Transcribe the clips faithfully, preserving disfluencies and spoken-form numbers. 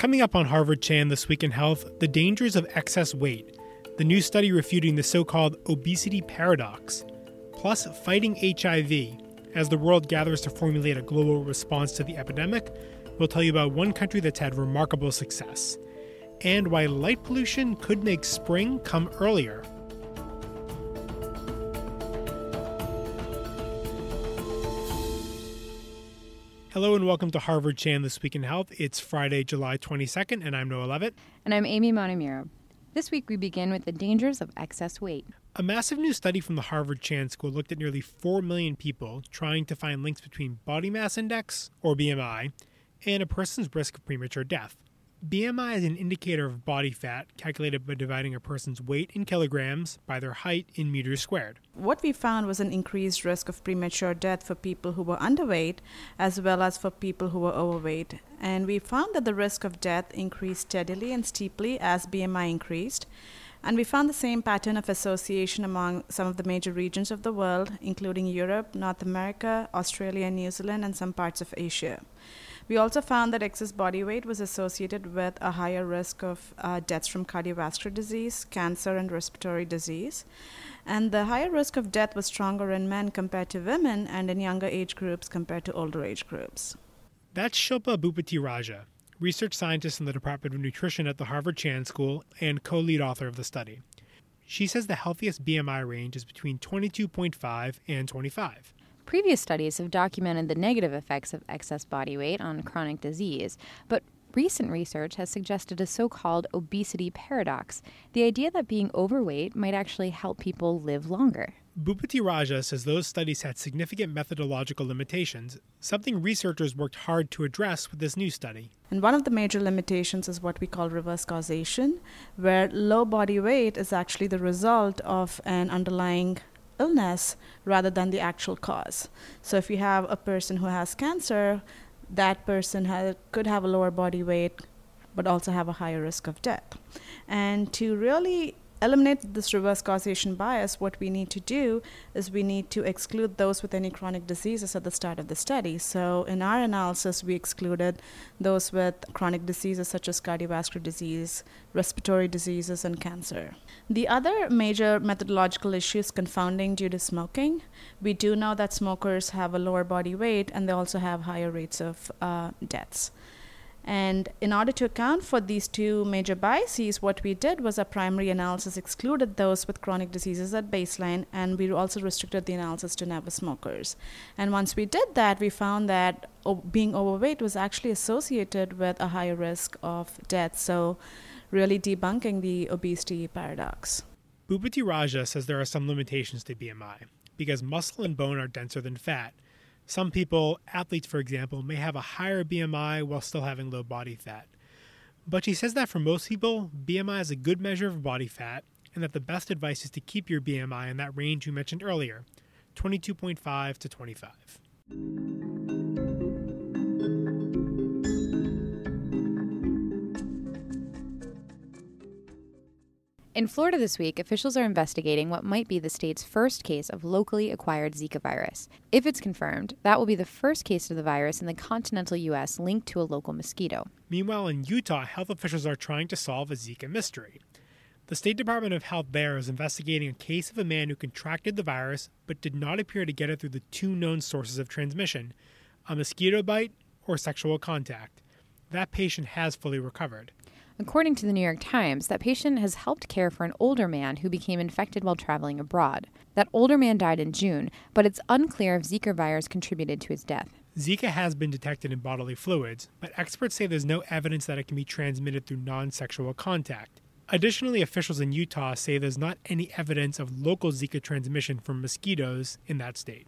Coming up on Harvard Chan This Week in Health, the dangers of excess weight, the new study refuting the so-called obesity paradox, plus fighting H I V. As the world gathers to formulate a global response to the epidemic, we'll tell you about one country that's had remarkable success, and why light pollution could make spring come earlier. Hello and welcome to Harvard Chan This Week in Health. It's Friday, July twenty-second, and I'm Noah Levitt. And I'm Amy Montemuro. This week we begin with the dangers of excess weight. A massive new study from the Harvard Chan School looked at nearly four million people trying to find links between body mass index, or B M I, and a person's risk of premature death. B M I is an indicator of body fat calculated by dividing a person's weight in kilograms by their height in meters squared. What we found was an increased risk of premature death for people who were underweight as well as for people who were overweight. And we found that the risk of death increased steadily and steeply as B M I increased. And we found the same pattern of association among some of the major regions of the world, including Europe, North America, Australia, New Zealand, and some parts of Asia. We also found that excess body weight was associated with a higher risk of uh, deaths from cardiovascular disease, cancer, and respiratory disease. And the higher risk of death was stronger in men compared to women and in younger age groups compared to older age groups. That's Shilpa Bhupathi-Raja, research scientist in the Department of Nutrition at the Harvard Chan School and co-lead author of the study. She says the healthiest B M I range is between twenty-two point five and twenty-five. Previous studies have documented the negative effects of excess body weight on chronic disease, but recent research has suggested a so-called obesity paradox, the idea that being overweight might actually help people live longer. Bhupathi-Raja says those studies had significant methodological limitations, something researchers worked hard to address with this new study. And one of the major limitations is what we call reverse causation, where low body weight is actually the result of an underlying illness rather than the actual cause. So if you have a person who has cancer, that person has, could have a lower body weight but also have a higher risk of death. And to really eliminate this reverse causation bias, what we need to do is we need to exclude those with any chronic diseases at the start of the study. So in our analysis, we excluded those with chronic diseases such as cardiovascular disease, respiratory diseases, and cancer. The other major methodological issue is confounding due to smoking. We do know that smokers have a lower body weight and they also have higher rates of uh, deaths. And in order to account for these two major biases, what we did was our primary analysis excluded those with chronic diseases at baseline, and we also restricted the analysis to never smokers. And once we did that, we found that o- being overweight was actually associated with a higher risk of death, so really debunking the obesity paradox. Bhupathi-Raja says there are some limitations to B M I, because muscle and bone are denser than fat. Some people, athletes for example, may have a higher B M I while still having low body fat. But she says that for most people, B M I is a good measure of body fat, and that the best advice is to keep your B M I in that range you mentioned earlier, twenty-two point five to twenty-five. In Florida this week, officials are investigating what might be the state's first case of locally acquired Zika virus. If it's confirmed, that will be the first case of the virus in the continental U S linked to a local mosquito. Meanwhile, in Utah, health officials are trying to solve a Zika mystery. The State Department of Health there is investigating a case of a man who contracted the virus but did not appear to get it through the two known sources of transmission, a mosquito bite or sexual contact. That patient has fully recovered. According to the New York Times, that patient has helped care for an older man who became infected while traveling abroad. That older man died in June, but it's unclear if Zika virus contributed to his death. Zika has been detected in bodily fluids, but experts say there's no evidence that it can be transmitted through non-sexual contact. Additionally, officials in Utah say there's not any evidence of local Zika transmission from mosquitoes in that state.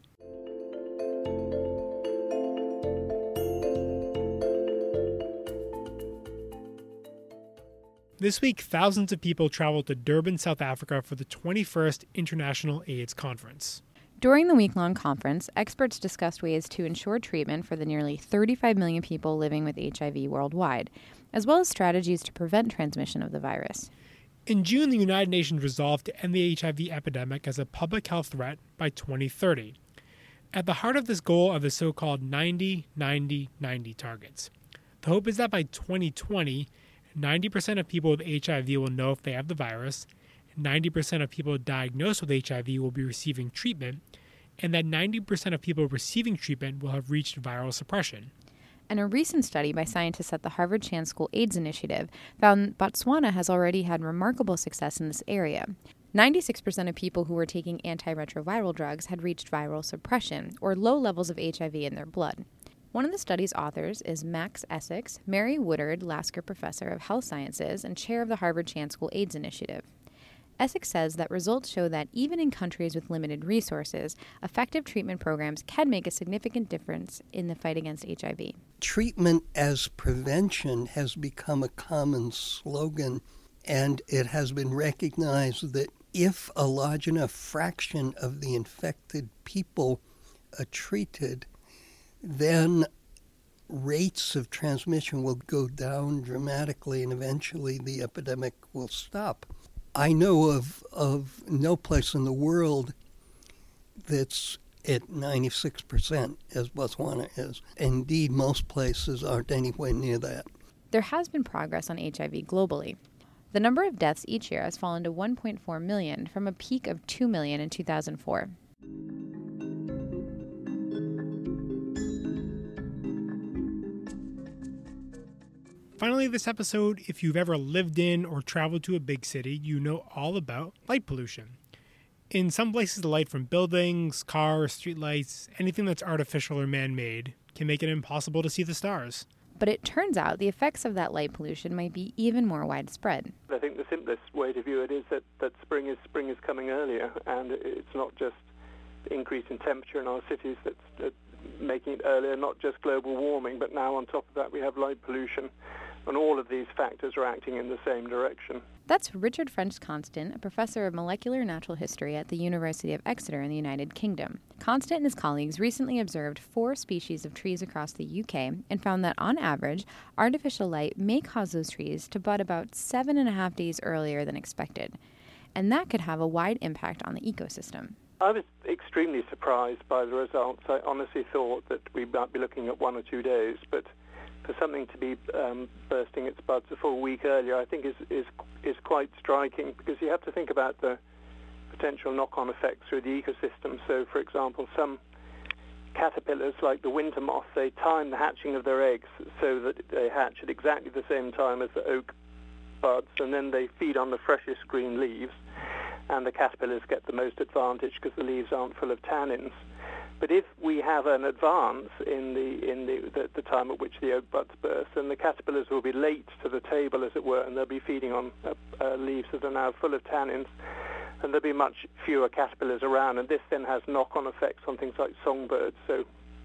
This week, thousands of people traveled to Durban, South Africa for the twenty-first International AIDS Conference. During the week-long conference, experts discussed ways to ensure treatment for the nearly thirty-five million people living with H I V worldwide, as well as strategies to prevent transmission of the virus. In June, the United Nations resolved to end the H I V epidemic as a public health threat by twenty thirty. At the heart of this goal are the so-called ninety ninety ninety targets. The hope is that by twenty twenty, ninety percent of people with H I V will know if they have the virus, ninety percent of people diagnosed with H I V will be receiving treatment, and that ninety percent of people receiving treatment will have reached viral suppression. And a recent study by scientists at the Harvard Chan School AIDS Initiative found Botswana has already had remarkable success in this area. ninety-six percent of people who were taking antiretroviral drugs had reached viral suppression, or low levels of H I V in their blood. One of the study's authors is Max Essex, Mary Woodard Lasker Professor of Health Sciences and chair of the Harvard Chan School AIDS Initiative. Essex says that results show that even in countries with limited resources, effective treatment programs can make a significant difference in the fight against H I V. Treatment as prevention has become a common slogan, and it has been recognized that if a large enough fraction of the infected people are treated, then rates of transmission will go down dramatically, and eventually the epidemic will stop. I know of, of no place in the world that's at ninety-six percent as Botswana is. Indeed, most places aren't anywhere near that. There has been progress on H I V globally. The number of deaths each year has fallen to one point four million from a peak of two million in two thousand four. Finally, this episode, if you've ever lived in or traveled to a big city, you know all about light pollution. In some places, the light from buildings, cars, streetlights, anything that's artificial or man-made can make it impossible to see the stars. But it turns out the effects of that light pollution might be even more widespread. I think the simplest way to view it is that, that spring is spring is coming earlier, and it's not just the increase in temperature in our cities that's, that's making it earlier, not just global warming, but now on top of that we have light pollution. And all of these factors are acting in the same direction. That's Richard French Constant, a professor of molecular natural history at the University of Exeter in the United Kingdom. Constant and his colleagues recently observed four species of trees across the U K and found that, on average, artificial light may cause those trees to bud about seven and a half days earlier than expected. And that could have a wide impact on the ecosystem. I was extremely surprised by the results. I honestly thought that we might be looking at one or two days, but for something to be um, bursting its buds a full week earlier, I think is, is is quite striking, because you have to think about the potential knock-on effects through the ecosystem. So, for example, some caterpillars, like the winter moth, they time the hatching of their eggs so that they hatch at exactly the same time as the oak buds, and then they feed on the freshest green leaves, and the caterpillars get the most advantage because the leaves aren't full of tannins. But if we have an advance in the in the, the, the time at which the oak buds burst, then the caterpillars will be late to the table, as it were, and they'll be feeding on uh, uh, leaves that are now full of tannins, and there'll be much fewer caterpillars around, and this then has knock-on effects on things like songbirds. So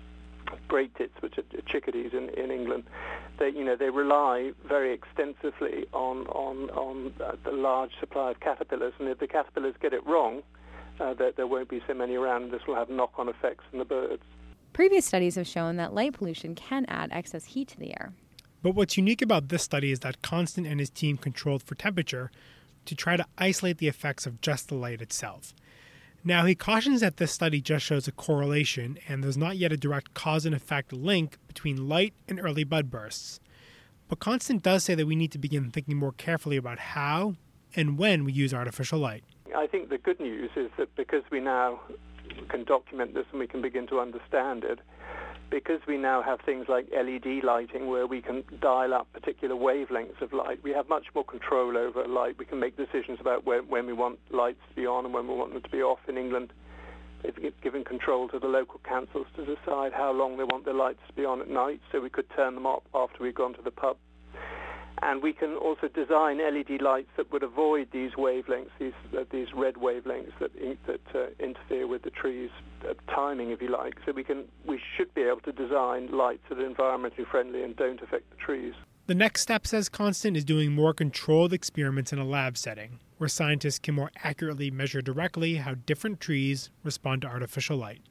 great tits, which are chickadees in, in England, they you know they rely very extensively on on on the large supply of caterpillars, and if the caterpillars get it wrong, Uh, that there won't be so many around. This will have knock-on effects on the birds. Previous studies have shown that light pollution can add excess heat to the air. But what's unique about this study is that Constant and his team controlled for temperature to try to isolate the effects of just the light itself. Now, he cautions that this study just shows a correlation, and there's not yet a direct cause and effect link between light and early bud bursts. But Constant does say that we need to begin thinking more carefully about how and when we use artificial light. I think the good news is that because we now can document this and we can begin to understand it, because we now have things like L E D lighting where we can dial up particular wavelengths of light, we have much more control over light. We can make decisions about when, when we want lights to be on and when we want them to be off. In England, they've given control to the local councils to decide how long they want their lights to be on at night, so we could turn them off after we've gone to the pub. And we can also design L E D lights that would avoid these wavelengths, these uh, these red wavelengths that in, that uh, interfere with the trees' uh, timing, if you like. So we can we should be able to design lights that are environmentally friendly and don't affect the trees. The next step, says Constant, is doing more controlled experiments in a lab setting, where scientists can more accurately measure directly how different trees respond to artificial light.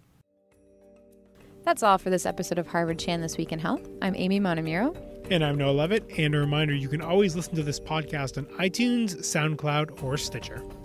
That's all for this episode of Harvard Chan This Week in Health. I'm Amy Montemuro. And I'm Noah Levitt, and a reminder, you can always listen to this podcast on iTunes, SoundCloud, or Stitcher.